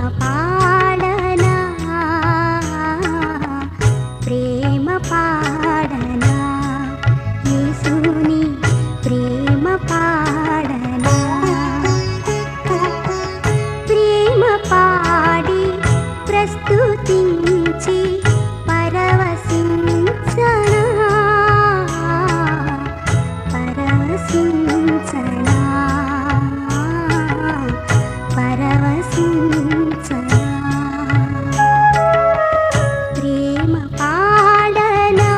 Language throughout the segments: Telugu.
పాడనా ప్రేమ పాడనా యేసుని ప్రేమ పాడనా ప్రేమ పాడి ప్రస్తుతించి పరవశించనా పరవశించనా పరవశించనా ప్రేమ పాడనా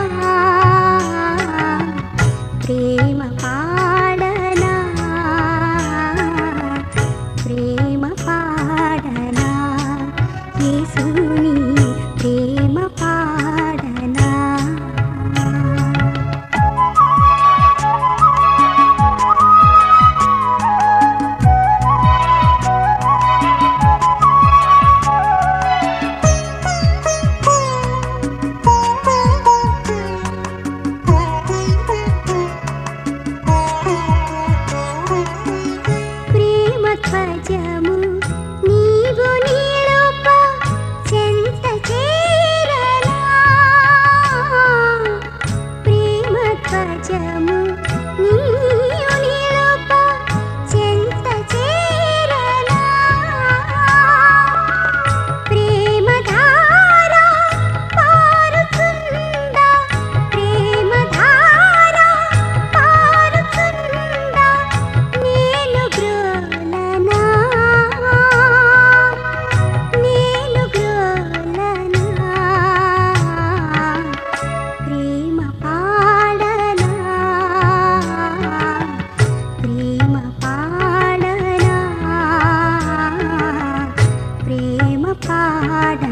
ప్రేమ పాడనా ప్రేమ పాడనా యేసుని ప్రేమ పాడనా ప్రేమ ధ్వజము నీవు నిలుప చెంత చేరనా ప్రేమ ధ్వజము నీవు నిలుప చెంత చేరనా ప్రేమ ధార పారుతుందా ప్రేమ ధార పారుతుందా నేను గ్రోలనా నేను గ్రోలనా ప్రేమ పాడనా ప్రేమ పాడనా ప్రేమ పాడనా